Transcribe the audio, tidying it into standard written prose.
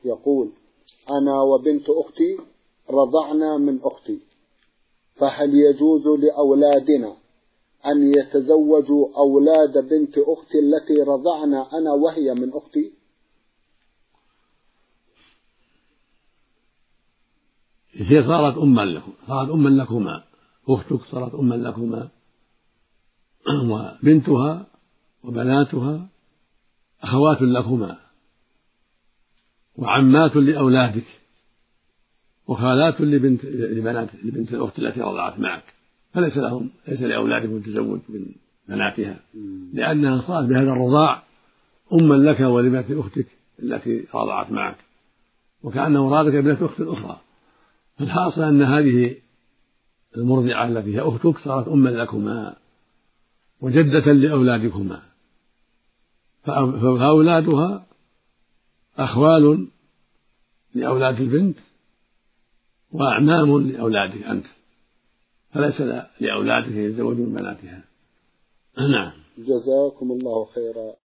يقول: أنا وبنت أختي رضعنا من أختي، فهل يجوز لأولادنا أن يتزوجوا أولاد بنت أختي التي رضعنا أنا وهي من أختي؟ هي صارت أما لكما، أختك صارت أما لكما، وبنتها وبناتها أخوات لكما، وعمات لأولادك، وخالات لبنت الأخت التي رضعت معك، فليس لأولادكم التزوج من بناتها، لأنها صارت بهذا الرضاع أما لك ولبنت أختك التي رضعت معك، وكأنه رادك ابنة أخت أخرى. فالحاصل أن هذه المرضعة التي هي أختك صارت أما لكما وجدة لأولادكما، فأولادها أخوال لأولاد البنت وأعمام لأولادك أنت، فليس لأولادك يتزوجون من بناتها. نعم. جزاكم الله خيرا.